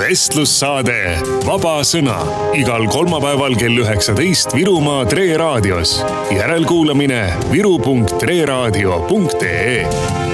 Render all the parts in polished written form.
Vestlussaade Vaba Sõna igal kolmapäeval kell 19 Virumaa Tre Raadios. Järelkuulamine viru.treradio.ee.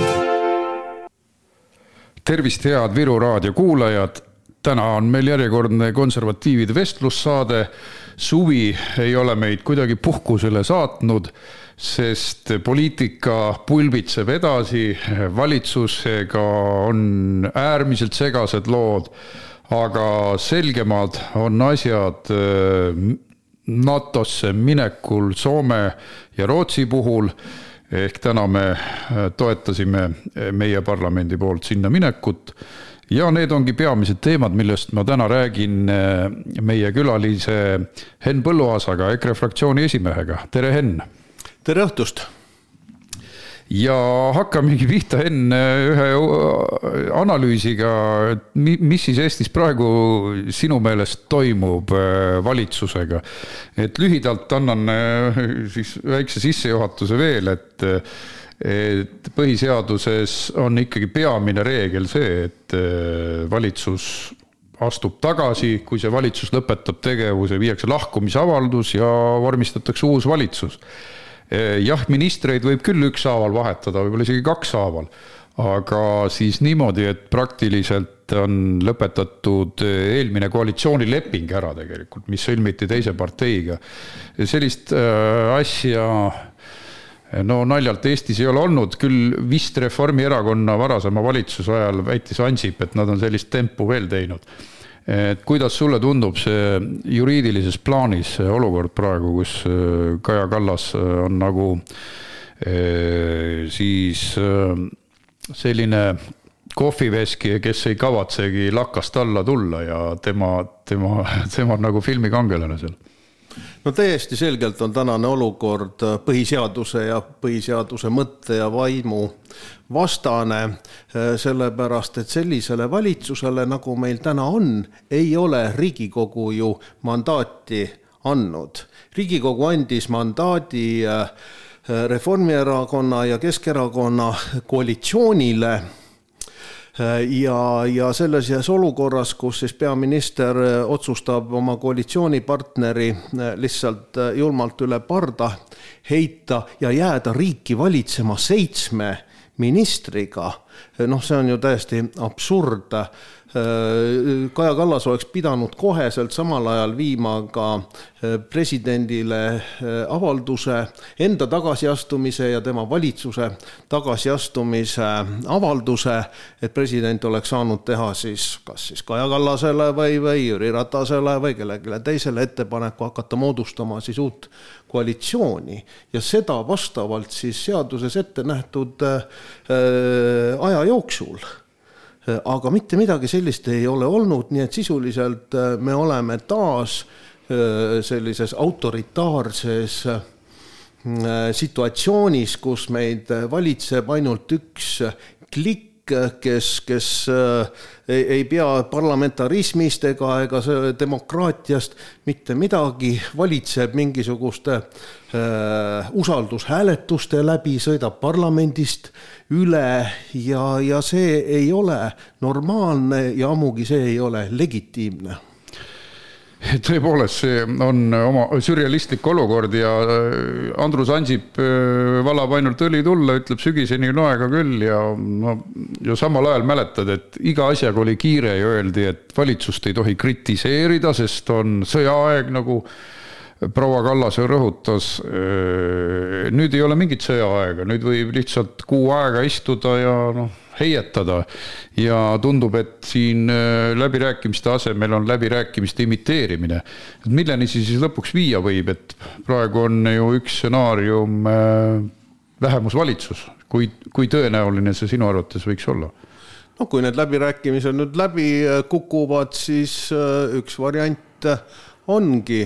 Tervist, head Viru Raadio kuulajad! Täna on meil järjekordne konservatiivide vestlussaade. Suvi ei ole meid kuidagi puhkusele saatnud, sest poliitika pulbitseb edasi, valitsusega on äärmiselt segased lood, aga selgemad on asjad NATO-sse minekul Soome ja Rootsi puhul. Ehk täna me toetasime meie parlamendi poolt sinna minekut. Ja need ongi peamised teemad, millest ma täna räägin meie külalise Henn Põlluaasaga, EKRE fraktsiooni esimehega. Tere, Henn! Tere õhtust! Ja hakkamegi pihta, Henn, ühe analüüsiga, mis siis Eestis praegu sinu meelest toimub valitsusega. Et lühidalt annan siis väikse sissejuhatuse veel, et põhiseaduses on ikkagi peamine reegel see, et valitsus astub tagasi, kui see valitsus lõpetab tegevuse, viiakse lahkumisavaldus ja vormistatakse uus valitsus. Jah, ministreid võib küll ükshaaval vahetada, võib-olla isegi kakshaaval, aga siis niimoodi, et praktiliselt on lõpetatud eelmine koalitsioonileping ära tegelikult, mis sõlmiti teise parteiga. Sellist asja naljalt Eestis ei ole olnud, küll vist Reformierakonna varasema valitsuse ajal väitis Ansip, et nad on sellist tempu veel teinud. Et kuidas sulle tundub see juriidilises plaanis olukord praegu, kus Kaja Kallas on nagu siis selline kohviveski, kes ei kavatsegi lakkast alla tulla ja tema on nagu filmikangelane seal? No täiesti selgelt on tänane olukord põhiseaduse ja põhiseaduse mõtte ja vaimu vastane, sellepärast, et sellisele valitsusele, nagu meil täna on, ei ole Riigikogu ju mandaati andnud. Riigikogu andis mandaadi Reformierakonna ja Keskerakonna koalitsioonile ja selles olukorras, kus siis peaminister otsustab oma koalitsioonipartneri lihtsalt julmalt üle parda heita ja jääda riiki valitsema 7 ministriga, see on ju täiesti absurd. Kaja Kallas oleks pidanud koheselt samal ajal viima ka presidendile avalduse enda tagasiastumise ja tema valitsuse tagasiastumise avalduse, et president oleks saanud teha kas siis Kaja Kallasele või Jüri Ratasele või kellelegi teisele ettepaneku hakata moodustama siis uut koalitsiooni ja seda vastavalt siis seaduses ette nähtud aja jooksul. Aga mitte midagi sellist ei ole olnud, nii et sisuliselt me oleme taas sellises autoritaarses situatsioonis, kus meid valitseb ainult üks klikk, kes ei pea parlamentarismist ega demokraatiast mitte midagi, valitseb mingisuguste usaldushääletuste läbi, sõidab parlamendist üle ja see ei ole normaalne ja ammugi see ei ole legitiimne. Tõepoolest, see on oma sürrealistlik olukord ja Andrus Ansip valab ainult õli tulla, ütleb sügiseni on aega küll ja samal ajal mäletad, et iga asjaga oli kiire ja öeldi, et valitsust ei tohi kritiseerida, sest on sõjaaeg, nagu proua Kallas rõhutas. Nüüd ei ole mingit sõjaaega, nüüd võib lihtsalt kuu aega istuda ja heietada ja tundub, et siin läbirääkimiste asemel on läbirääkimiste imiteerimine. Milleni siis lõpuks viia võib, et praegu on ju üks stsenaarium vähemusvalitsus. Kui tõenäoline see sinu arvates võiks olla? Kui need läbirääkimised nüüd läbi kukuvad, siis üks variant ongi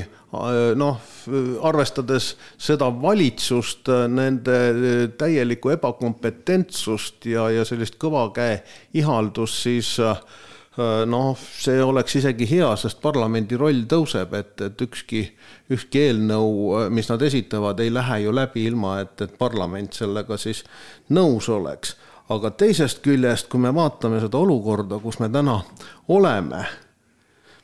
arvestades seda valitsust, nende täielikku ebakompetentsust ja sellist kõvakäe ihaldust, siis see oleks isegi hea, sest parlamendi roll tõuseb, et ükski eelnõu, mis nad esitavad, ei lähe ju läbi ilma, et parlament sellega siis nõus oleks. Aga teisest küljest, kui me vaatame seda olukorda, kus me täna oleme,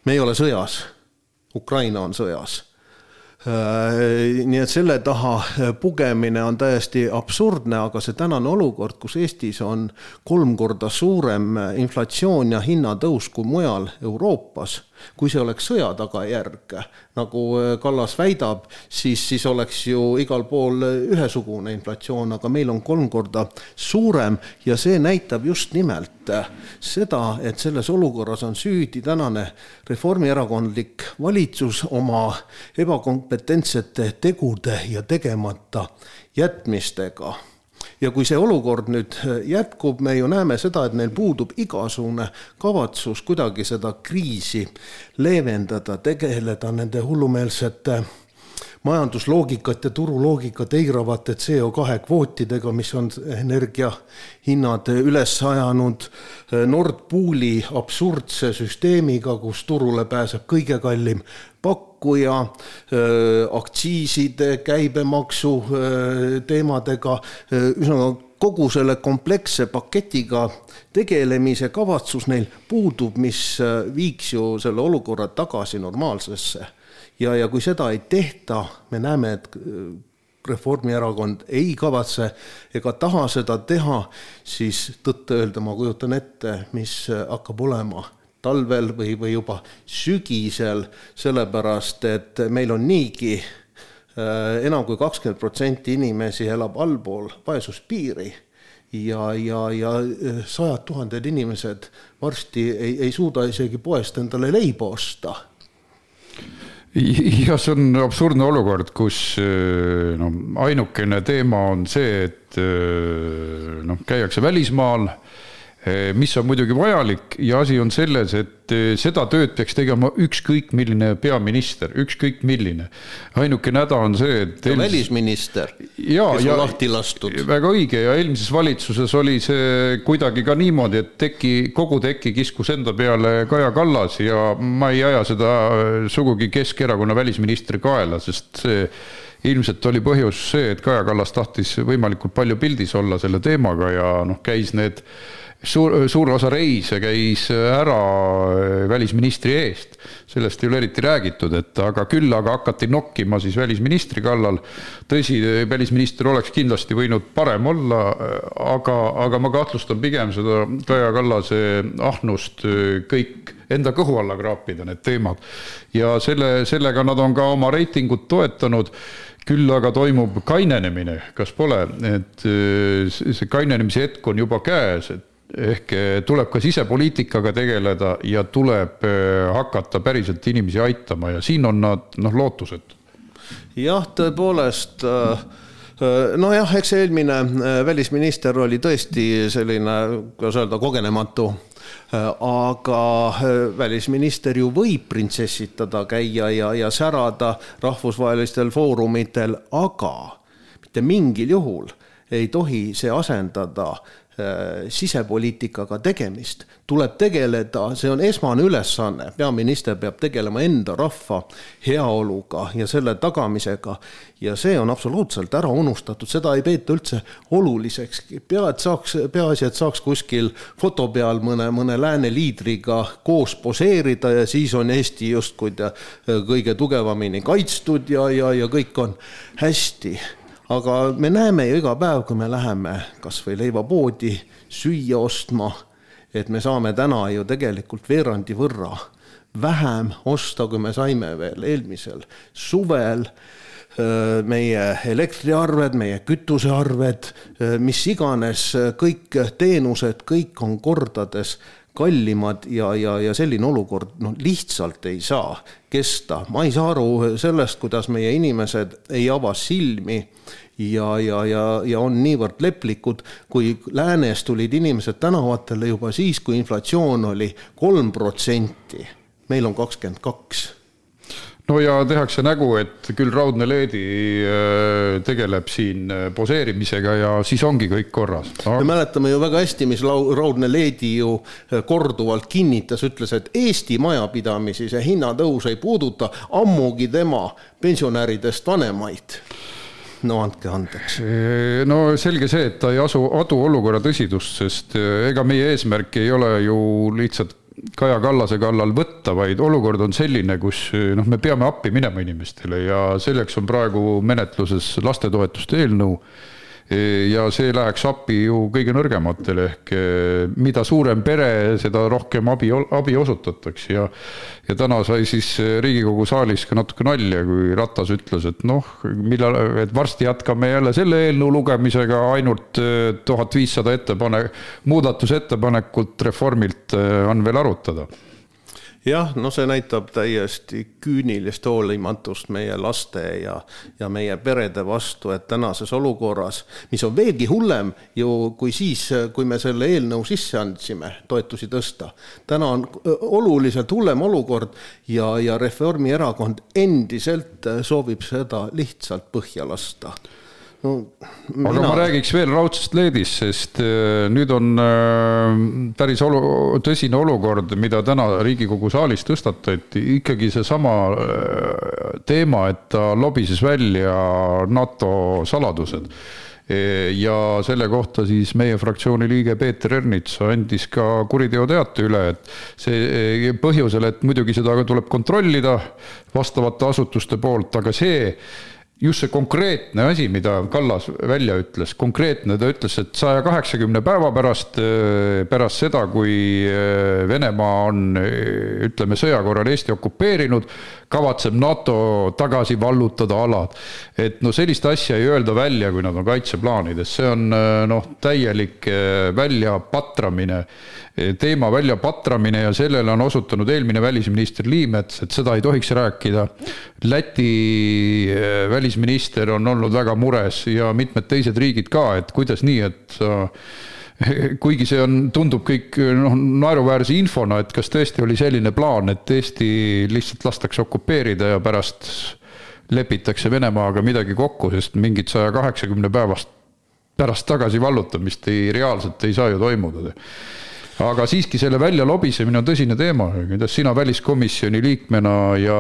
Me ei ole sõjas, Ukraina on sõjas. Nii et selle taha pugemine on täiesti absurdne, aga see tänane olukord, kus Eestis on 3 korda suurem inflatsioon ja hinnatõus kui mujal Euroopas, kui see oleks sõja tagajärg, nagu Kallas väidab, siis oleks ju igal pool ühesugune inflatsioon, aga meil on 3 korda suurem ja see näitab just nimelt seda, et selles olukorras on süüdi tänane reformierakondlik valitsus oma ebakompetentsete tegude ja tegemata jätmistega. Ja kui see olukord nüüd jätkub, me ju näeme seda, et meil puudub igasugune kavatsus kuidagi seda kriisi leevendada, tegeleda nende hullumeelsete majandusloogikat ja turuloogikat eiravate CO2 kvootidega, mis on energiahinnad üles ajanud, Nord Pooli absurdse süsteemiga, kus turule pääseb kõige kallim pakkuja, aktsiiside, käibemaksu teemadega, kogu selle kompleksse paketiga tegelemise kavatsus neil puudub, mis viiks ju selle olukorra tagasi normaalsesse. Ja kui seda ei tehta, me näeme, et Reformierakond ei kavatse ega taha seda teha, siis tõtta öelda ma kujutan ette, mis hakkab olema talvel või juba sügisel, sellepärast, et meil on niigi enam kui 20% inimesi elab allpool vaesuspiiri ja 100 000 inimesed varsti ei suuda isegi poest endale leiba osta. Ja see on absurdne olukord, kus ainukene teema on see, et käiakse välismaal, mis on muidugi vajalik ja asi on selles, et seda tööd peaks tegema ükskõik milline peaminister, ükskõik milline. Ainuke näda on see, et välisminister, kes on lahti lastud. Väga õige ja eelmises valitsuses oli see kuidagi ka niimoodi, et kogu teki kiskus enda peale Kaja Kallas ja ma ei aja seda sugugi Keskerakonna välisministri kaela, sest see ilmselt oli põhjus see, et Kaja Kallas tahtis võimalikult palju pildis olla selle teemaga ja käis need suur osa reise käis ära välisministri eest. Sellest ei ole eriti räägitud, aga küll hakati nokkima siis välisministri kallal. Tõsi, välisminister oleks kindlasti võinud parem olla, aga ma kahtlustan pigem seda Kaja Kallase ahnust kõik enda kõhu alla kraapida need teemad. Ja sellega nad on ka oma reitingut toetanud. Küll aga toimub kainenemine, kas pole, et see kainenemise hetk on juba käes, ehk tuleb ka sisepoliitikaga tegeleda ja tuleb hakata päriselt inimesi aitama ja siin on nad lootused. Jah, tõepoolest, eks eelmine välisminister oli tõesti selline, kuidas öelda, kogenematu, aga välisminister ju võib printsessitada käia ja särada rahvusvahelistel foorumitel, aga mitte mingil juhul ei tohi see asendada sisepoliitikaga tegemist. Tuleb tegeleda, see on esmane ülesanne. Peaminister peab tegelema enda rahva heaoluga ja selle tagamisega ja see on absoluutselt ära unustatud. Seda ei peeta üldse oluliseks. Peaasi, et saaks kuskil foto peal mõne lääne liidriga koos poseerida ja siis on Eesti justkui kõige tugevamini kaitstud ja kõik on hästi. Aga me näeme ju iga päev, kui me läheme kas või leivapoodi süüa ostma, et me saame täna ju tegelikult veerandi võrra vähem osta, kui me saime veel eelmisel suvel. Meie elektriarved, meie kütusearved, mis iganes, kõik teenused, kõik on kordades kallimad ja selline olukord lihtsalt ei saa kesta. Ma ei saa aru sellest, kuidas meie inimesed ei ava silmi ja on niivõrd leplikud, kui läänes tulid inimesed tänavatele juba siis, kui inflatsioon oli 3%. Meil on 22%. No ja tehakse nägu, et küll Raudne Leedi tegeleb siin poseerimisega ja siis ongi kõik korras. Me mäletame ju väga hästi, mis Raudne Leedi ju korduvalt kinnitas, ütles, et Eesti majapidamisi see hinnatõus ei puuduta, ammugi tema pensionäridest vanemaid. No andke andeks. No selge see, et ta ei adu olukorra tõsidust, sest ega meie eesmärk ei ole ju lihtsalt Kaja Kallase kallal võtta, vaid olukord on selline, kus me peame appi minema inimestele ja selleks on praegu menetluses lastetoetuste eelnõu ja see läheks appi ju kõige nõrgematele ehk mida suurem pere, seda rohkem abi osutatakse ja täna sai siis Riigikogu saalis ka natuke nalja, kui Ratas ütles, et et varsti jätkame jälle selle eelnõu lugemisega, ainult 1500 muudatusettepanekut Reformilt on veel arutada. Jah, see näitab täiesti küünilist hoolimatust meie laste ja meie perede vastu, et tänases olukorras, mis on veelgi hullem ju kui siis, kui me selle eelnõu sisse andsime toetusi tõsta. Täna on oluliselt hullem olukord ja Reformierakond endiselt soovib seda lihtsalt põhja lasta. Aga ma räägiks veel raudsest leedist, sest nüüd on päris tõsine olukord, mida täna Riigikogu saalis tõstatati, ikkagi see sama teema, et ta lobises välja NATO saladused. Ja selle kohta siis meie fraktsiooni liige Peeter Ernits andis ka kuriteoteate üle, et see põhjusel, et muidugi seda tuleb kontrollida vastavate asutuste poolt, aga just see konkreetne asi, mida Kallas välja ütles, konkreetne, ta ütles, et 180 päeva pärast seda, kui Venemaa on, ütleme, sõja korral Eesti okupeerinud, kavatseb NATO tagasi vallutada alad. Et sellist asja ei öelda välja, kui nad on kaitseplaanides. See on täielik väljapatramine, teema väljapatramine ja sellele on osutanud eelmine välisminister Liimets, et seda ei tohiks rääkida. Läti välisminister on olnud väga mures ja mitmed teised riigid ka, et kuidas nii, et kuigi see tundub kõik naeruväärse infona, et kas tõesti oli selline plaan, et Eesti lihtsalt lastakse okupeerida ja pärast lepitakse Venemaaga midagi kokku, sest mingit 180 päevast pärast tagasi vallutamist reaalselt ei saa ju toimuda. Aga siiski selle välja lobisemine on tõsine teema. Kuidas sina väliskomisjoni liikmena ja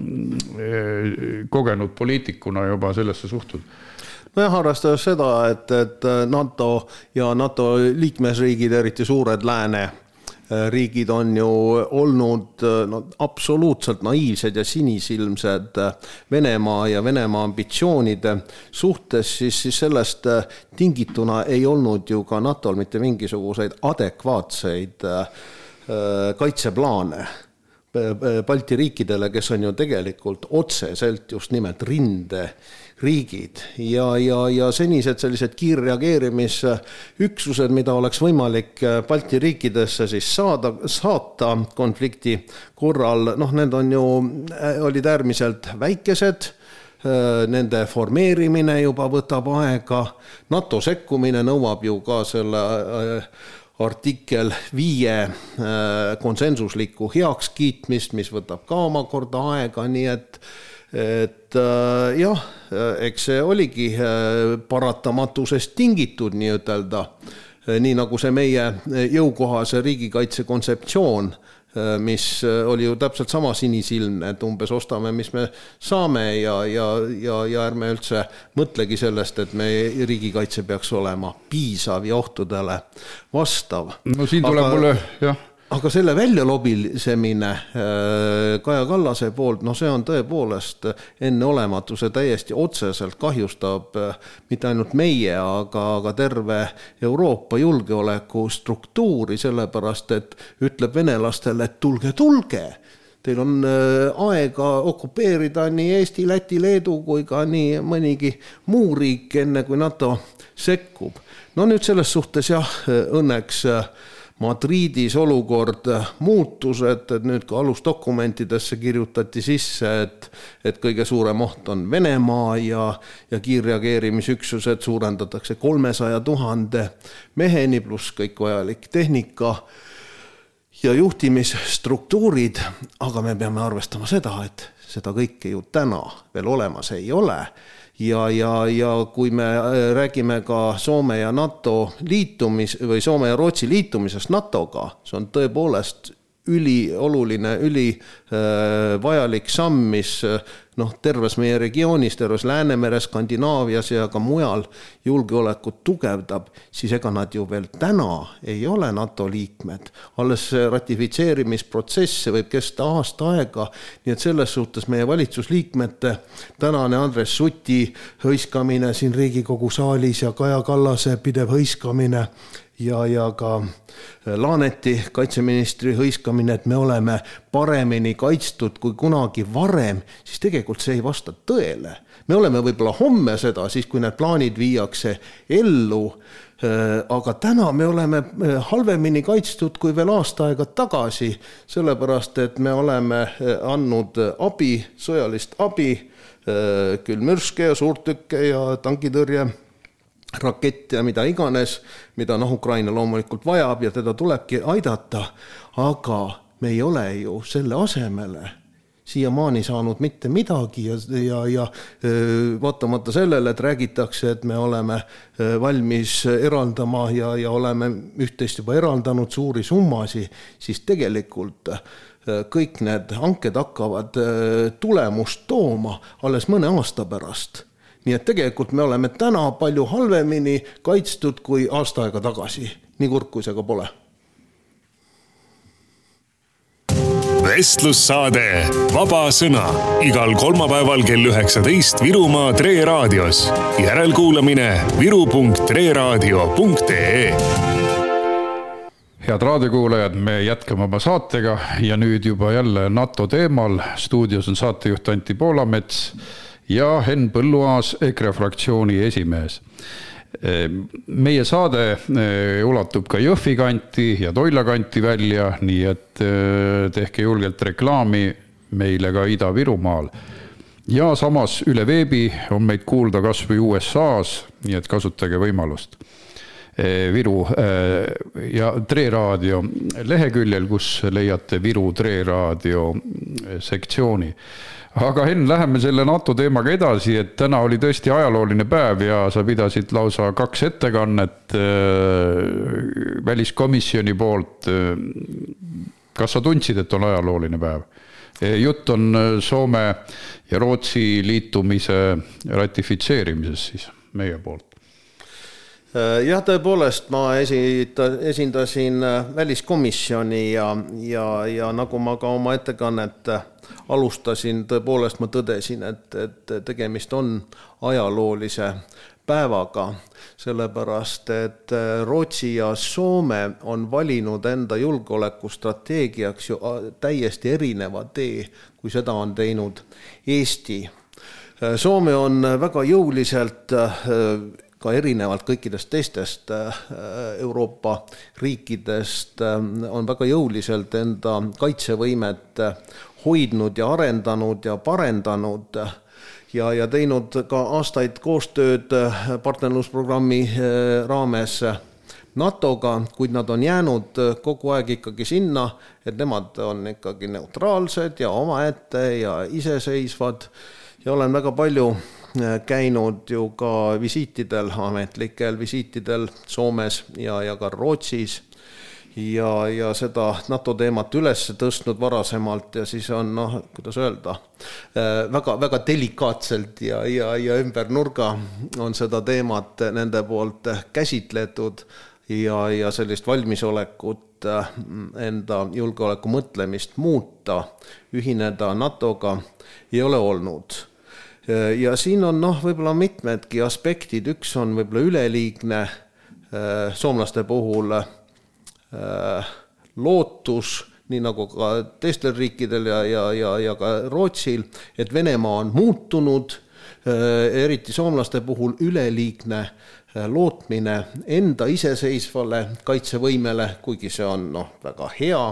kogenud poliitikuna juba sellesse suhtud? Jah, arvestades seda, et NATO ja NATO liikmesriigid, eriti suured lääne riigid on ju olnud absoluutselt naiivsed ja sinisilmsed Venemaa ja Venemaa ambitsioonide suhtes, siis sellest tingituna ei olnud ju ka NATOl mitte mingisuguseid adekvaatseid kaitseplaane Balti riikidele, kes on ju tegelikult otseselt just nimelt rinderiigid ja senised sellised kiirreageerimisüksused, mida oleks võimalik Balti riikidesse siis saata konflikti korral, need on ju, olid äärmiselt väikesed, nende formeerimine juba võtab aega, NATO sekkumine nõuab ju ka selle artikkel 5 konsensuslikku heakskiitmist, mis võtab ka omakorda aega, nii et jah, eks see oligi paratamatusest tingitud nii ütelda, nii nagu see meie jõukohase riigikaitse kontseptsioon, mis oli ju täpselt sama sinisilmne, et umbes ostame, mis me saame ja ärme üldse mõtlegi sellest, et meie riigikaitse peaks olema piisav ja ohtudele vastav. No siin tuleb mulle, jah. Aga selle väljalobisemine Kaja Kallase poolt, see on tõepoolest enneolematu, see täiesti otseselt kahjustab mitte ainult meie, aga terve Euroopa julgeoleku struktuuri, sellepärast et ütleb venelastele, et tulge. Teil on aega okupeerida nii Eesti, Läti, Leedu kui ka nii mõnigi muu riik, enne kui NATO sekkub. Nüüd selles suhtes jah, õnneks Madridis olukord muutus, et nüüd ka alusdokumentidesse kirjutati sisse, et kõige suurem oht on Venemaa ja kiirreageerimisüksused suurendatakse 300 000 meheni pluss kõik vajalik tehnika ja juhtimisstruktuurid, aga me peame arvestama seda, et seda kõike ju täna veel olemas ei ole. Ja kui me räägime ka Soome ja NATO liitumis või Soome ja Rootsi liitumisest NATOga, see on tõepoolest ülioluline, ülivajalik samm, mis terves meie regioonis, terves Läänemere, Skandinaavias ja ka mujal julgeolekut tugevdab, siis ega nad ju veel täna ei ole NATO liikmed. Alles ratifitseerimisprotsess võib kesta aasta aega, nii et selles suhtes meie valitsusliikmete tänane Andres Suti hõiskamine siin Riigikogu saalis ja Kaja Kallase pidev hõiskamine ja ka Laaneti kaitseministri hõiskamine, et me oleme paremini kaitstud kui kunagi varem, siis tegelikult see ei vasta tõele. Me oleme võib-olla homme seda, siis kui need plaanid viiakse ellu, aga täna me oleme halvemini kaitstud kui veel aasta aega tagasi, sellepärast et me oleme andnud abi, sõjalist abi, küll mürske ja suurtükke ja tankitõrje, rakett ja mida iganes, mida Ukraina loomulikult vajab ja teda tulebki aidata, aga me ei ole ju selle asemele siiamaani saanud mitte midagi ja vaatamata sellele, et räägitakse, et me oleme valmis eraldama ja oleme üht-teist juba eraldanud suuri summasi, siis tegelikult kõik need hanked hakkavad tulemust tooma alles mõne aasta pärast. Nii et tegelikult me oleme täna palju halvemini kaitstud kui aasta aega tagasi. Nii kurb, kui see ka pole. Vestlussaade Vaba Sõna. Igal kolmapäeval kell 19 Virumaa Tre Raadios. Järelkuulamine viru.treradio.ee. Head raadiokuulajad, me jätkame oma saatega ja nüüd juba jälle NATO teemal. Stuudios on saatejuht Anti Poolamets ja Henn Põlluaas, EKRE fraktsiooni esimees. Meie saade ulatub ka Jõhvi kanti ja Toila kanti välja, nii et tehke julgelt reklaami meile ka Ida-Virumaal. Ja samas üle veebi on meid kuulda kas või USA-s, nii et kasutage võimalust. Viru ja Tre Raadio leheküljel, kus leiate Viru Tre Raadio sektsiooni. Aga Henn, läheme selle NATO teemaga edasi, et täna oli tõesti ajalooline päev ja sa pidasid lausa 2 ettekannet väliskomisjoni poolt. Kas sa tundsid, et on ajalooline päev? Jutt on Soome ja Rootsi liitumise ratifitseerimises siis meie poolt. Jah, tõepoolest ma esindasin väliskomisjoni ja nagu ma ka oma ettekannet alustasin, tõepoolest ma tõdesin, et tegemist on ajaloolise päevaga, sellepärast et Rootsi ja Soome on valinud enda julgeolekustrateegiaks ju täiesti erineva tee, kui seda on teinud Eesti. Soome on väga jõuliselt ka erinevalt kõikidest teistest Euroopa riikidest on väga jõuliselt enda kaitsevõimet hoidnud ja arendanud ja parendanud ja teinud ka aastaid koostööd partnerlusprogrammi raames NATO-ga, kuid nad on jäänud kogu aeg ikkagi sinna, et nemad on ikkagi neutraalsed ja omaette ja iseseisvad ja olen väga palju käinud ju ka visiitidel, ametlikel visiitidel Soomes ja ka Rootsis ja seda NATO teemat üles tõstnud varasemalt ja siis on, kuidas öelda, väga delikaatselt ja ümber nurga on seda teemat nende poolt käsitletud ja sellist valmisolekut enda julgeoleku mõtlemist muuta, ühineda NATO-ga ei ole olnud. Ja siin on võib-olla mitmedki aspektid, üks on võib-olla üleliigne soomlaste puhul lootus, nii nagu ka teistel riikidel ja ka Rootsil, et Venemaa on muutunud, eriti soomlaste puhul üleliigne lootmine enda iseseisvale kaitsevõimele, kuigi see on väga hea.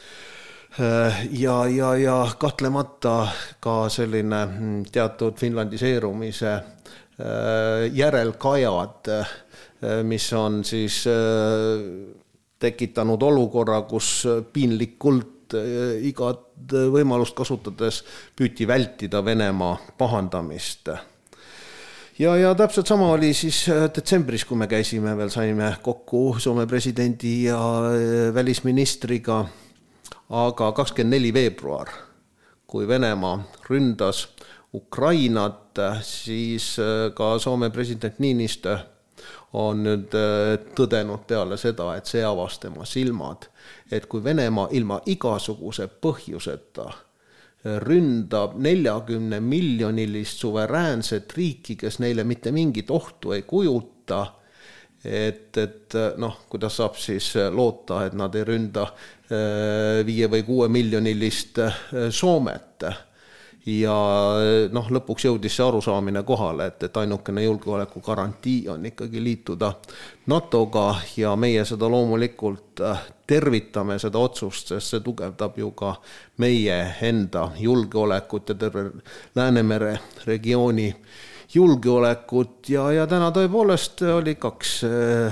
Ja kahtlemata ka selline teatud finlandiseerumise järelkajad, mis on siis tekitanud olukorra, kus piinlikult igat võimalust kasutades püüti vältida Venemaa pahandamist. Ja täpselt sama oli siis detsembris, kui me käisime veel, saime kokku Soome presidendi ja välisministriga. aga 24 veebruar, kui Venemaa ründas Ukrainat, siis ka Soome president Niinistö on nüüd tõdenud peale seda, et see avas tema silmad, et kui Venemaa ilma igasuguse põhjuseta ründab 40 miljonilist suveräänset riiki, kes neile mitte mingit ohtu ei kujuta, et kuidas saab siis loota, et nad ei ründa 5 või 6 miljonilist Soomet. Ja lõpuks jõudis see arusaamine kohale, et ainukene julgeoleku garantii on ikkagi liituda NATOga ja meie seda loomulikult tervitame seda otsust, sest see tugevdab ju ka meie enda julgeolekut ja terve Läänemere regiooni julgeolekut ja täna tõepoolest oli 2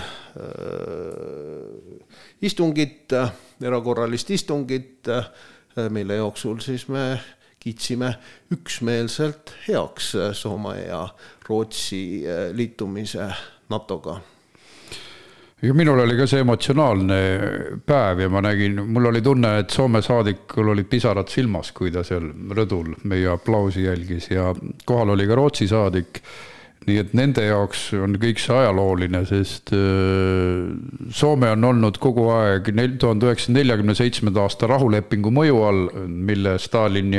istungit, erakorralist istungit, mille jooksul siis me kiitsime üksmeelselt heaks Soome ja Rootsi liitumise NATOga. Ja minul oli ka see emotsionaalne päev ja ma nägin, mul oli tunne, et Soome saadikul olid pisarad silmas, kui ta seal rõdul meie aplausi jälgis ja kohal oli ka Rootsi saadik. Nii et nende jaoks on kõik see ajalooline, sest Soome on olnud kogu aeg 1947. aasta rahulepingu mõju all, mille Stalin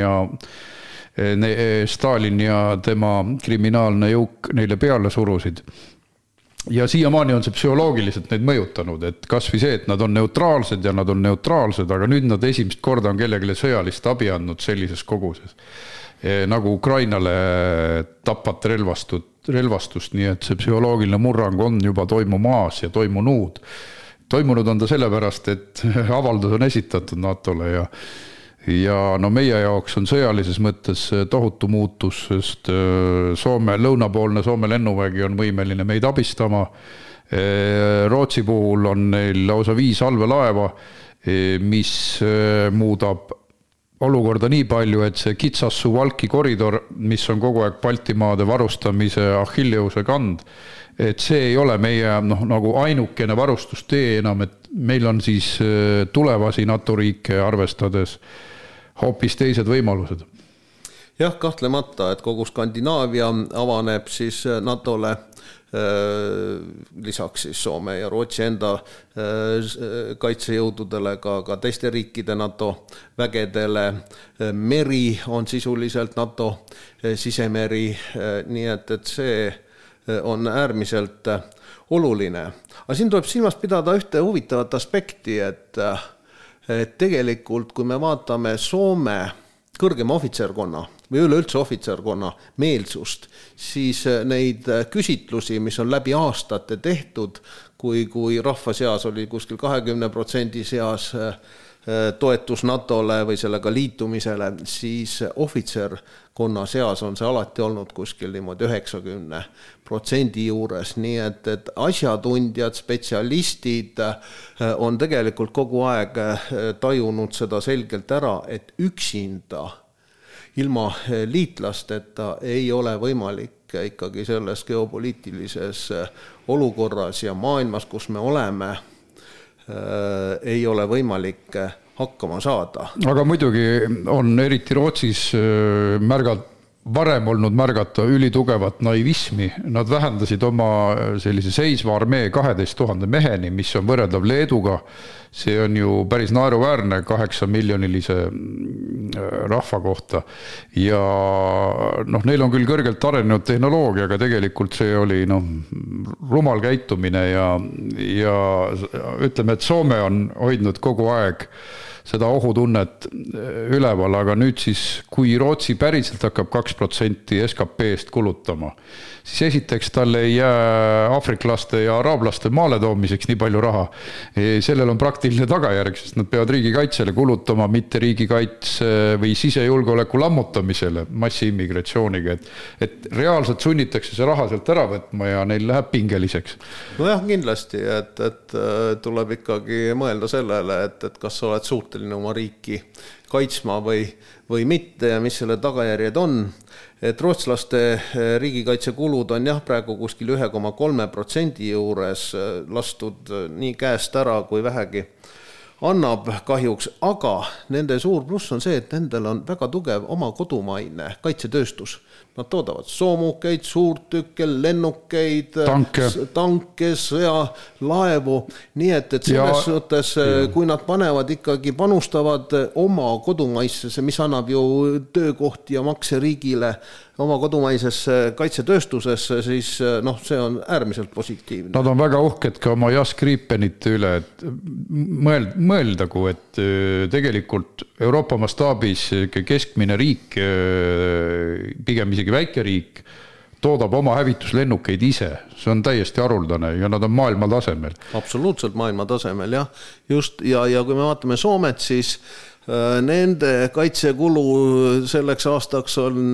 ja tema kriminaalne jõuk neile peale surusid. Ja siiamaani on see psühholoogiliselt neid mõjutanud, et kas või see, et nad on neutraalsed ja nad on neutraalsed, aga nüüd nad esimest korda on kellegile sõjalist abi andnud sellises koguses. Nagu Ukrainale tapvat relvastust, nii et see psühholoogiline murrang on juba toimumaas ja toimunud. Toimunud on ta sellepärast, et avaldus on esitatud NATO-le ja meie jaoks on sõjalises mõttes tohutu muutus, sest lõunapoolne Soome lennuvägi on võimeline meid abistama. Rootsi puhul on neil lausa 5 allveelaeva, mis muudab olukorda nii palju, et see Kitsas-Suwalki koridor, mis on kogu aeg Baltimaade varustamise Achilleuse kand, et see ei ole meie nagu ainukene varustustee enam, et meil on siis tulevasi NATO riike arvestades hoopis teised võimalused. Jah, kahtlemata, et kogu Skandinaavia avaneb siis NATOle lisaks siis Soome ja Rootsi enda kaitsejõududele ka teiste riikide NATO vägedele. Meri on sisuliselt NATO sisemeri, nii et see on äärmiselt oluline. Aga siin tuleb silmas pidada ühte huvitavat aspekti, et tegelikult kui me vaatame Soome kõrgema ohvitserkonna või üleüldse ohvitserkonna meelsust, siis neid küsitlusi, mis on läbi aastate tehtud, kui rahva seas oli kuskil 20% seas toetus NATOle või sellega liitumisele, siis ohvitserkonna seas on see alati olnud kuskil niimoodi 90% juures, nii et asjatundjad, spetsialistid on tegelikult kogu aeg tajunud seda selgelt ära, et üksinda ilma liitlasteta ei ole võimalik ikkagi selles geopoliitilises olukorras ja maailmas, kus me oleme, ei ole võimalik hakkama saada. Aga muidugi on eriti Rootsis varem olnud märgata ülitugevat naivismi. Nad vähendasid oma sellise seisva armee 12 000 meheni, mis on võrreldav Leeduga. See on ju päris naeruväärne 8 miljonilise rahva kohta. Ja neil on küll kõrgelt arenenud tehnoloogia, aga tegelikult see oli rumal käitumine ja ütleme, et Soome on hoidnud kogu aeg seda ohutunnet üleval, aga nüüd siis, kui Rootsi päriselt hakkab 2% SKP-st kulutama, siis esiteks tal ei jää afriklaste ja araablaste maale toomiseks nii palju raha. Sellel on praktiline tagajärg, sest nad peavad riigikaitsele kulutama, mitte riigikaitse või sisejulgeoleku lammutamisele massiimmigratsiooniga. Et reaalselt sunnitakse see raha sealt ära võtma ja neil läheb pingeliseks. Nojah, kindlasti, et tuleb ikkagi mõelda sellele, et kas sa oled suuteline oma riiki kaitsma või mitte ja mis selle tagajärjed on. Et rootslaste riigikaitsekulud on praegu kuskil 1,3% juures lastud nii käest ära kui vähegi annab kahjuks, aga nende suur pluss on see, et nendel on väga tugev oma kodumaine kaitsetööstus. Nad toodavad soomukeid, suurtükke, lennukeid, tanke, sõjalaevu, nii et selles suhtes, kui nad panustavad oma kodumaisesse, mis annab ju töökohti ja makse riigile, oma kodumaisesse kaitsetööstusesse, siis see on äärmiselt positiivne. Nad on väga uhked ka oma Jas Gripenite üle, et mõeldagu, et tegelikult Euroopa mastaabis keskmine riik, pigem isegi väike riik, toodab oma hävituslennukeid ise. See on täiesti haruldane ja nad on maailma tasemel. Absoluutselt maailma tasemel, jah. Just, ja kui me vaatame Soomet, siis nende kaitsekulu selleks aastaks on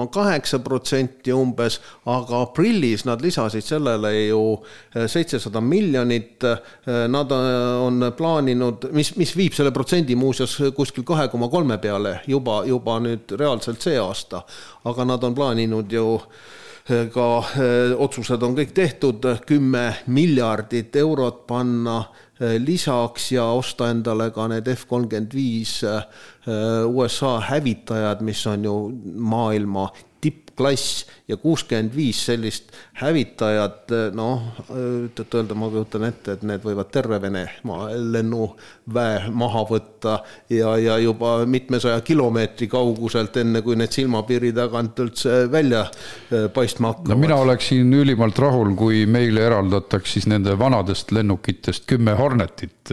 1,8% umbes, aga aprillis nad lisasid sellele ju 700 miljonit. Nad on plaaninud, mis viib selle protsendi muuseas kuskil 2,3 peale juba nüüd reaalselt see aasta, aga nad on plaaninud ju ka otsused on kõik tehtud, 10 miljardit eurot panna lisaks ja osta endale ka need F-35 USA hävitajad, mis on ju maailma tippklass ja 65 sellist hävitajat, öelda ma kujutan ette, et need võivad terve Venemaa lennuväe maha võtta ja juba mitmesaja kilomeetri kauguselt, enne kui need silmapiiri tagant üldse välja paistma hakkavad. Mina oleksin ülimalt rahul, kui meile eraldataks siis nende vanadest lennukitest 10 Hornetit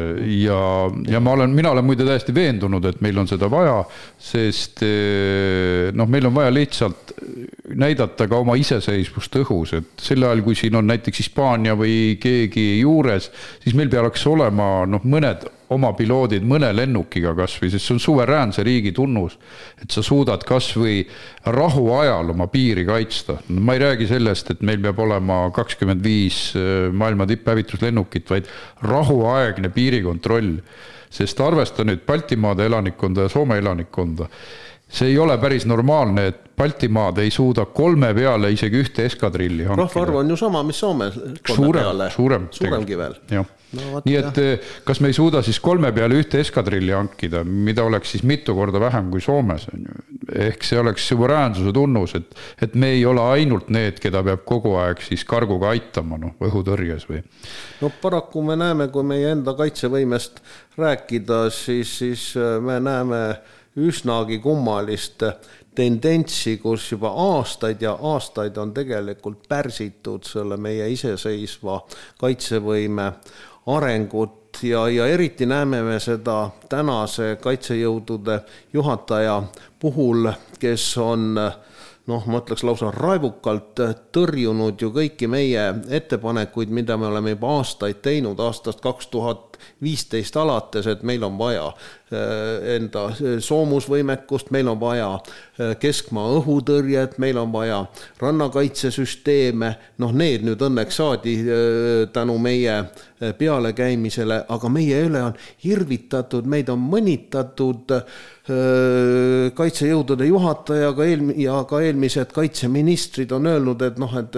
ja mina olen muide täiesti veendunud, et meil on seda vaja, sest meil on vaja lihtsalt näidata ka oma iseseisvust õhus, et sel ajal, kui siin on näiteks Hispaania või keegi juures, siis meil peaks olema mõned oma piloodid mõne lennukiga kasvõi, sest see on suveräänse riigi tunnus, et sa suudad kasvõi rahu ajal oma piiri kaitsta. Ma ei räägi sellest, et meil peab olema 25 maailma tipphävituslennukit, vaid rahuaegne piirikontroll, sest arvesta nüüd Baltimaade elanikkonda ja Soome elanikkonda. See ei ole päris normaalne, et Baltimaad ei suuda 3 peale isegi ühte eskadrilli hankida. Rahvaarv on ju sama, mis Soome 3 peale. Suuremgi veel. Nii et kas me ei suuda siis 3 peale ühte eskadrilli hankida, mida oleks siis mitu korda vähem kui Soomes. Ehk see oleks suveräänsuse tunnus, et me ei ole ainult need, keda peab kogu aeg siis karguga aitama õhutõrjes või. Paraku me näeme, kui meie enda kaitsevõimest rääkida, siis me näeme üsnagi kummalist tendentsi, kus juba aastaid ja aastaid on tegelikult pärsitud selle meie iseseisva kaitsevõime arengut ja eriti näeme me seda tänase kaitsejõudude juhataja puhul, kes on ma ütleks lausa raevukalt tõrjunud ju kõiki meie ettepanekuid, mida me oleme juba aastaid teinud, aastast 2015 alates, et meil on vaja enda soomusvõimekust, meil on vaja keskmaa õhutõrjet, meil on vaja rannakaitsesüsteeme, need nüüd õnneks saadi tänu meie pealekäimisele, aga meie üle on hirvitatud, meid on mõnitatud kaitsejõudude juhataja ja ka eelmised kaitseministrid on öelnud, et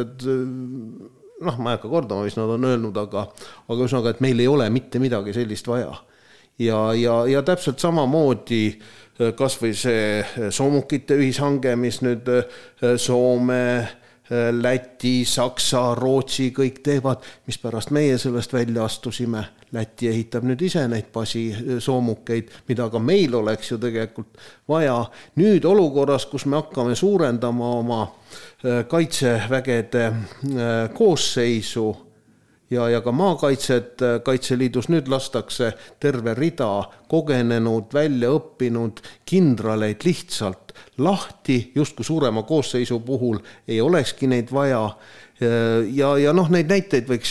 ma ei hakka kordama, mis nad on öelnud, aga üsnaga, et meil ei ole mitte midagi sellist vaja. Ja täpselt samamoodi kas või see soomukite ühishange, mis nüüd Soome, Läti, Saksa, Rootsi kõik teevad, mis pärast meie sellest välja astusime. Läti ehitab nüüd ise neid soomukeid, mida ka meil oleks ju tegelikult vaja. Nüüd olukorras, kus me hakkame suurendama oma kaitsevägede koosseisu ja ka maakaitset Kaitseliidus, nüüd lastakse terve rida kogenenud, välja õppinud kindraleid lihtsalt lahti, justkui suurema koosseisu puhul ei olekski neid vaja. Ja neid näiteid võiks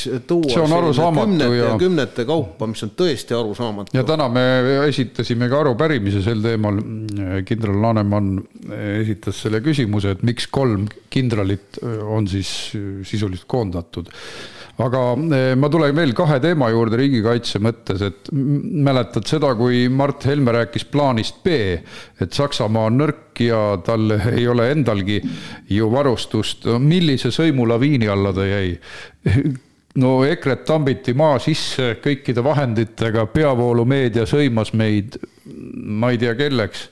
tuua kümnete kaupa, mis on tõesti arusaamatu. Ja täna me esitasime ka arupärimise sel teemal. Kindral Laneman esitas selle küsimuse, et miks 3 kindralit on siis sisuliselt koondatud. Aga ma tulen veel 2 teema juurde riigikaitse mõttes, et mäletad seda, kui Mart Helme rääkis plaanist B, et Saksamaa on nõrk ja tal ei ole endalgi ju varustust. Millise sõimulaviini alla ta jäi? no EKRE tambiti maa sisse kõikide vahenditega, peavoolumeedia sõimas meid, ma ei tea kelleks,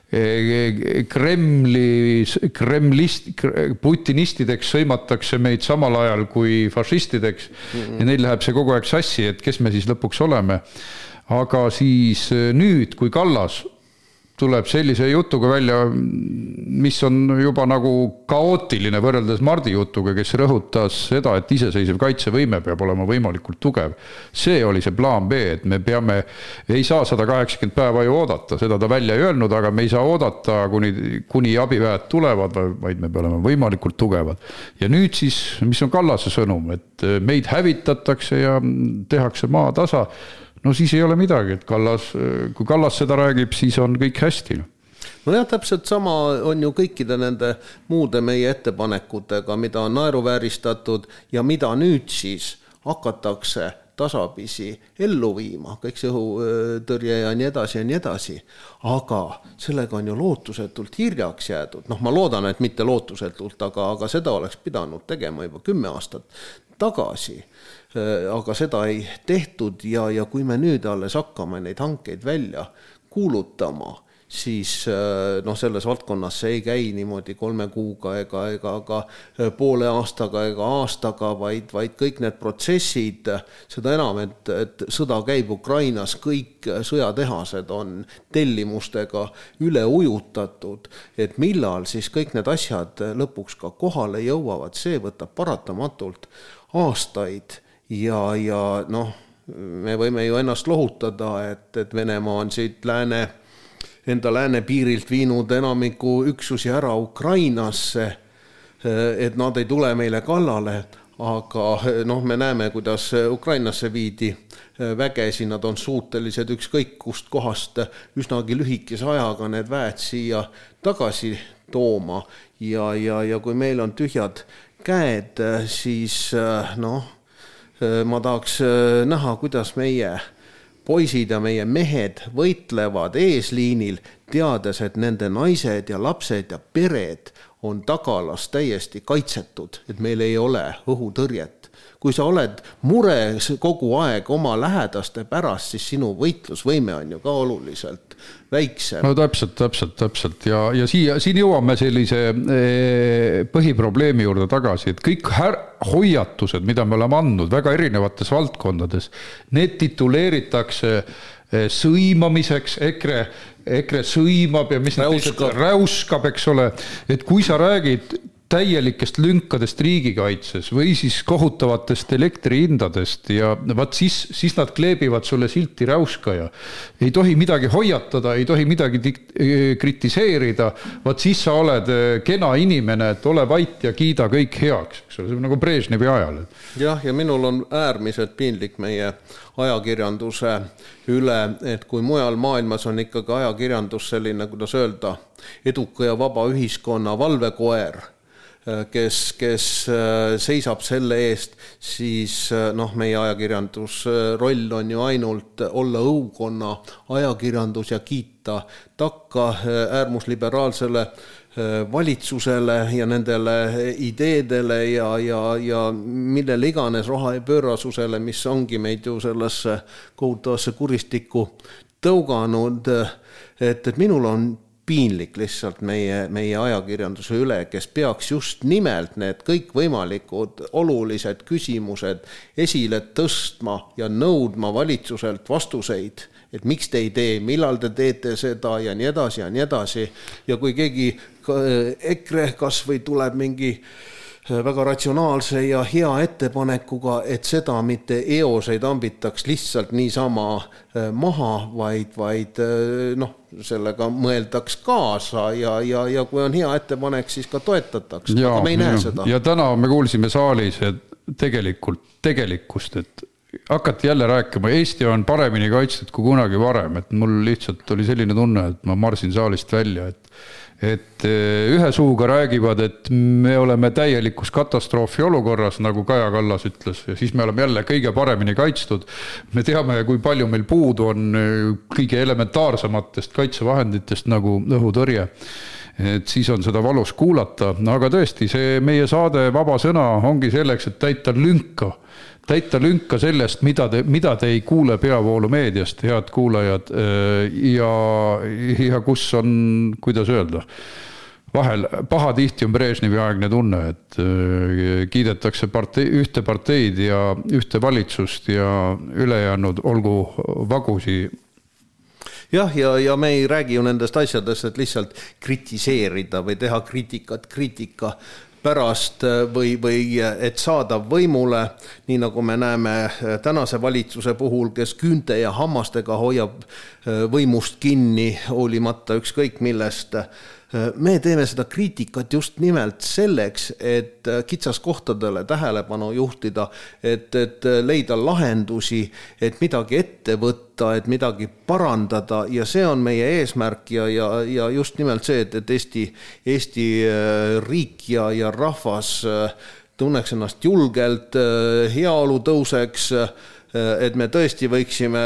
putinistideks sõimatakse meid samal ajal kui fašistideks ja neil läheb see kogu aeg sassi, et kes me siis lõpuks oleme. Aga siis nüüd, kui Kallas tuleb sellise jutuga välja, mis on juba nagu kaootiline võrreldes Mardi jutuga, kes rõhutas seda, et iseseisev kaitsevõime peab olema võimalikult tugev. See oli see plaan B, et me ei saa 180 päeva ju oodata, seda ta välja ei öelnud, aga me ei saa oodata, kuni abiväed tulevad, vaid me peame olema võimalikult tugevad. Ja nüüd siis, mis on Kallase sõnum, et meid hävitatakse ja tehakse maa tasa, no siis ei ole midagi, et kui Kallas seda räägib, siis on kõik hästi. No jah, täpselt sama on ju kõikide nende muude meie ettepanekutega, mida on naeruvääristatud ja mida nüüd siis hakatakse tasapisi ellu viima, kõik see õhutõrje ja nii edasi ja nii edasi. Aga sellega on ju lootusetult hiljaks jäädud. Ma loodan, et mitte lootusetult, aga seda oleks pidanud tegema juba 10 aastat tagasi. Aga seda ei tehtud ja kui me nüüd alles hakkame neid hankeid välja kuulutama, siis selles valdkonnas see ei käi niimoodi 3 kuuga ega poole aastaga ega aastaga, vaid kõik need protsessid, seda enam, et sõda käib Ukrainas, kõik sõjatehased on tellimustega üle ujutatud, et millal siis kõik need asjad lõpuks ka kohale jõuavad, see võtab paratamatult aastaid ja me võime ju ennast lohutada, et Venemaa on siit enda läänepiirilt viinud enamiku üksusi ära Ukrainasse, et nad ei tule meile kallale, aga me näeme, kuidas Ukrainasse viidi vägesi, nad on suutelised ükskõik kust kohast üsnagi lühikese ajaga need väed siia tagasi tooma ja kui meil on tühjad käed, siis ma tahaks näha, kuidas meie poisid ja meie mehed võitlevad eesliinil, teades, et nende naised ja lapsed ja pered on tagalas täiesti kaitsetud, et meil ei ole õhutõrjet. Kui sa oled mures kogu aeg oma lähedaste pärast, siis sinu võitlusvõime on ju ka oluliselt väiksem. No täpselt. Ja siin jõuame sellise põhiprobleemi juurde tagasi, et kõik hoiatused, mida me oleme andnud väga erinevates valdkondades, need tituleeritakse sõimamiseks, EKRE sõimab ja mis räuskab, eks ole, et kui sa räägid täielikest lünkadest riigikaitses või siis kohutavatest elektrihindadest ja siis nad kleebivad sulle silti räuskaja. Ei tohi midagi hoiatada, ei tohi midagi kritiseerida, siis sa oled kena inimene, et ole vait ja kiida kõik heaks. See on nagu Brežnevi ajal. Ja minul on äärmiselt piinlik meie ajakirjanduse üle, et kui mujal maailmas on ikkagi ajakirjandus selline, kuidas öelda, eduka ja vaba ühiskonna valvekoer, kes seisab selle eest, siis meie ajakirjandusroll on ju ainult olla õukonna ajakirjandus ja kiita takka äärmusliberaalsele valitsusele ja nendele ideedele ja millele iganes rohepöörasusele, mis ongi meid ju sellesse kohutavasse kuristikku tõuganud, et minul on piinlik lihtsalt meie ajakirjanduse üle, kes peaks just nimelt need kõik võimalikud olulised küsimused esile tõstma ja nõudma valitsuselt vastuseid, et miks te ei tee, millal te teete seda ja nii edasi ja nii edasi. Ja kui keegi EKRE kas või tuleb mingi väga ratsionaalse ja hea ettepanekuga, et seda mitte eoseid ambitaks lihtsalt niisama maha, vaid sellega mõeldaks kaasa ja kui on hea ettepanek, siis ka toetataks, aga me ei näe seda. Ja täna me kuulsime saalis tegelikkust, et hakati jälle rääkima, Eesti on paremini kaitstud kui kunagi varem, et mul lihtsalt oli selline tunne, et ma marsin saalist välja, et ühe suuga räägivad, et me oleme täielikus katastroofi olukorras, nagu Kaja Kallas ütles, ja siis me oleme jälle kõige paremini kaitstud. Me teame, kui palju meil puudu on kõige elementaarsematest kaitsevahenditest nagu õhutõrje. Et siis on seda valus kuulata, aga tõesti, see meie saade Vaba sõna ongi selleks, et täita lünka täita lünka sellest, mida te ei kuule peavoolumeediast, head kuulajad, ja kus on, kuidas öelda, vahel pahatihti on Brežnevi aegne tunne, et kiidetakse ühte parteid ja ühte valitsust ja ülejäänud olgu vagusi. Jah, ja me ei räägi ju nendest asjadest, et lihtsalt kritiseerida või teha kriitika pärast või et saada võimule, nii nagu me näeme tänase valitsuse puhul, kes küünte ja hammastega hoiab võimust kinni, hoolimata ükskõik millest. Me teeme seda kriitikat just nimelt selleks, et kitsaskohtadele tähelepanu juhtida, et leida lahendusi, et midagi ette võtta, et midagi parandada ja see on meie eesmärk ja just nimelt see, et Eesti riik ja rahvas tunneks ennast julgelt, heaolu tõuseks, et me tõesti võiksime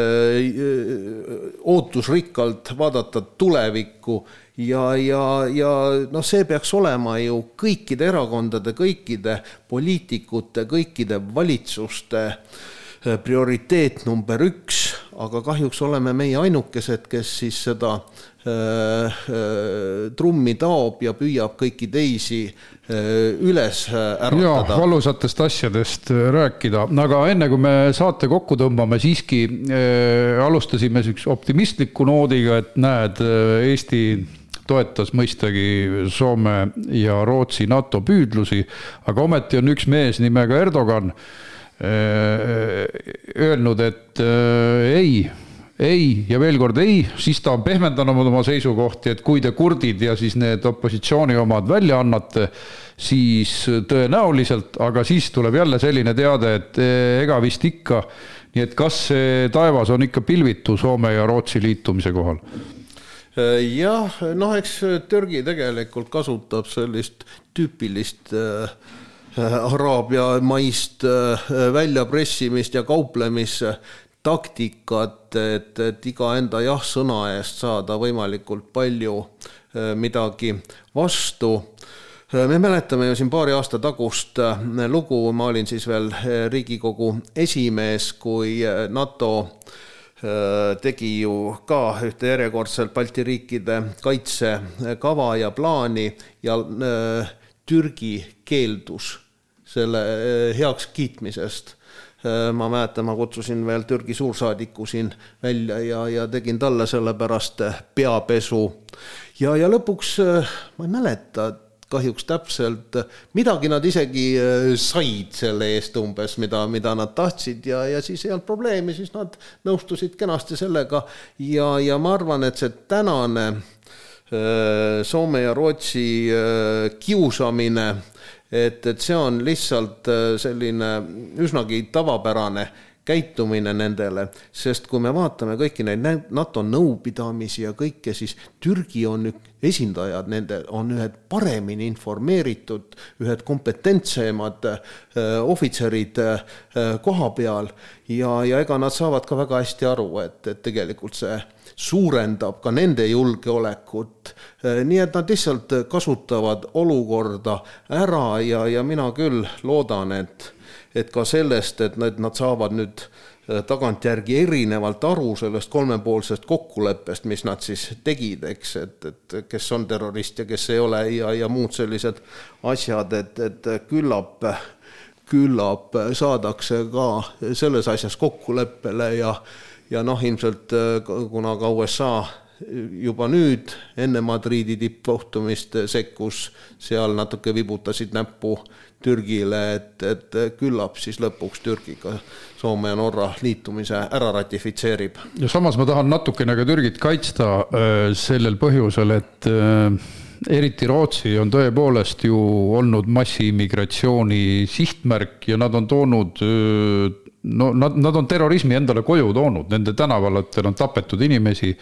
ootusrikkalt vaadata tulevikku ja see peaks olema ju kõikide erakondade, kõikide poliitikute, kõikide valitsuste prioriteet number 1, aga kahjuks oleme meie ainukesed, kes siis seda trummi taob ja püüab kõiki teisi üles äratada. Ja, valusatest asjadest rääkida. Aga enne kui me saate kokku tõmbame, siiski alustasime optimistliku noodiga, et näed, Eesti toetas mõistagi Soome ja Rootsi NATO püüdlusi, aga ometi on üks mees nimega Erdogan öelnud, et ei ja veel kord ei, siis ta on pehmendanud oma seisukohti, et kui te kurdid ja siis need opositsiooni omad välja annate, siis tõenäoliselt, aga siis tuleb jälle selline teade, et ega vist ikka. Nii et kas see taevas on ikka pilvitu Soome ja Rootsi liitumise kohal? Jah, eks Türgi tegelikult kasutab sellist tüüpilist Araabia maist väljapressimist ja kauplemistaktikat, et iga enda jah-sõna eest saada võimalikult palju midagi vastu. Me mäletame ju siin paari aasta tagust lugu, ma olin siis veel Riigikogu esimees, kui NATO tegi ju ka ühte järjekordselt Balti riikide kaitsekava ja plaani ja Türgi keeldus selle heaks kiitmisest. Ma mäletan, ma kutsusin veel Türgi suursaadiku siin välja ja tegin talle selle pärast peapesu. Ja lõpuks, ma ei mäleta, kahjuks täpselt, midagi nad isegi said selle eest umbes, mida nad tahtsid ja siis ei olnud probleemi, siis nad nõustusid kenasti sellega ja ma arvan, et see tänane Soome ja Rootsi kiusamine, et see on lihtsalt selline üsnagi tavapärane käitumine nendele, sest kui me vaatame kõiki neid NATO nõupidamisi ja kõike, siis Türgi on esindajad, nende on ühed paremini informeeritud, ühed kompetentsemad ohvitserid koha peal ja ega nad saavad ka väga hästi aru, et tegelikult see suurendab ka nende julgeolekut. Nii et nad lihtsalt kasutavad olukorda ära ja mina küll loodan, et ka sellest, et nad saavad nüüd tagantjärgi erinevalt aru sellest kolmepoolsest kokkuleppest, mis nad siis tegid, eks, et kes on terrorist ja kes ei ole ja muud sellised asjad, et küllap saadakse ka selles asjas kokkuleppele ja ilmselt kuna ka USA juba nüüd enne Madridi tippkohtumist sekkus, seal natuke vibutasid näppu Türgile, et küllap siis lõpuks Türgiga Soome ja Norra liitumise ära ratifitseerib. Ja samas ma tahan natukene ka Türgit kaitsta sellel põhjusel, et eriti Rootsi on tõepoolest ju olnud massiimmigratsiooni sihtmärk ja nad on toonud nad on terrorismi endale koju toonud, nende tänavalatel on tapetud inimesi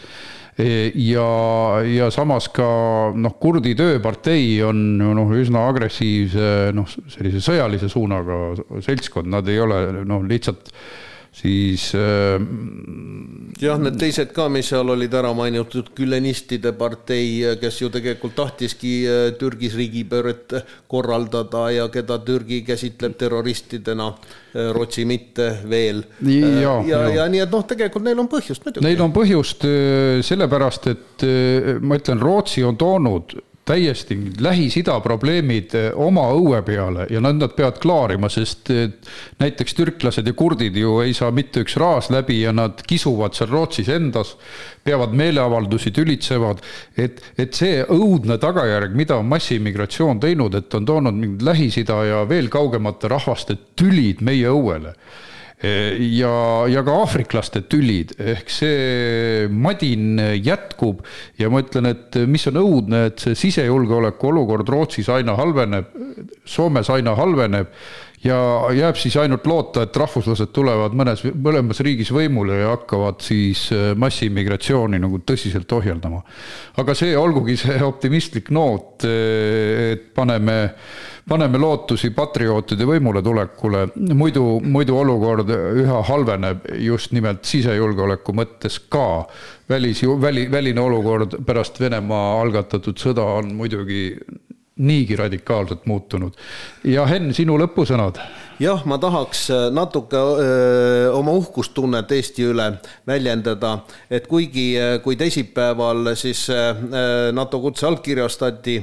ja samas ka kurdi tööpartei on üsna agressiivse sellise sõjalise suunaga seltskond, nad ei ole lihtsalt siis Jah, need teised ka, mis seal olid ära mainitud, Gülenistide partei, kes ju tegelikult tahtiski Türgis riigipööret korraldada ja keda Türgi käsitleb terroristidena, Rootsi mitte veel. Ja nii, et tegelikult neil on põhjust muidugi. Neil on põhjust sellepärast, et ma ütlen, Rootsi on toonud täiesti Lähis-Ida probleemid oma õue peale ja nad peavad klaarima, sest näiteks türklased ja kurdid ju ei saa mitte üks raas läbi ja nad kisuvad seal Rootsis endas, peavad meeleavaldusi, tülitsevad, et see õudne tagajärg, mida on massiimmigratsioon teinud, et on toonud mingid Lähis-Ida ja veel kaugemate rahvaste tülid meie õuele. Ja ka aafriklaste tülid, ehk see madin jätkub ja ma ütlen, et mis on õudne, et see sisejulgeoleku olukord Rootsis aina halveneb, Soomes aina halveneb ja jääb siis ainult loota, et rahvuslased tulevad mõlemas riigis võimule ja hakkavad siis massiimmigratsiooni nagu tõsiselt ohjeldama. Aga see olgugi see optimistlik noot, et paneme lootusi patriootide võimule tulekule, muidu olukord üha halveneb just nimelt sisejulgeoleku mõttes ka. Väline olukord pärast Venemaa algatatud sõda on muidugi niigi radikaalselt muutunud. Ja Henn, sinu lõpusõnad? Jah, ma tahaks natuke oma uhkustunnet Eesti üle väljendada, et kui teisipäeval siis NATO kutse allkirjastati,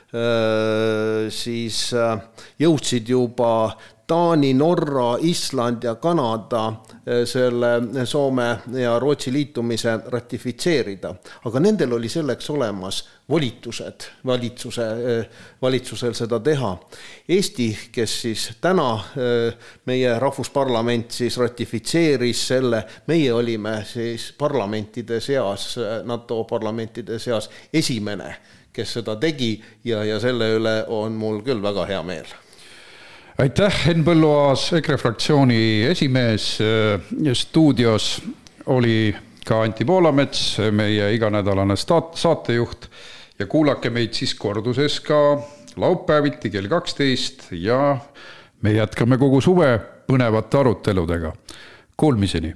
siis jõudsid juba Taani, Norra, Island ja Kanada selle Soome ja Rootsi liitumise ratifitseerida. Aga nendel oli selleks olemas volitused valitsusel seda teha. Eesti, kes siis täna meie rahvusparlament siis ratifitseeris selle, meie olime siis parlamentide seas, NATO parlamentide seas esimene, kes seda tegi ja selle üle on mul küll väga hea meel. Aitäh, Henn Põlluaas, EKRE fraktsiooni esimees. Stuudios oli ka Anti Poolamets, meie iganädalane saatejuht ja kuulake meid siis korduses ka laupäeviti kell 12 ja me jätkame kogu suve põnevate aruteludega. Kuulmiseni!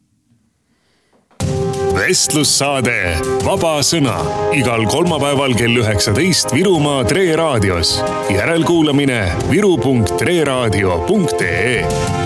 Vestlussaade Vaba sõna igal kolmapäeval kell 19 Virumaa Tre Raadios. Järelkuulamine viru.treradio.ee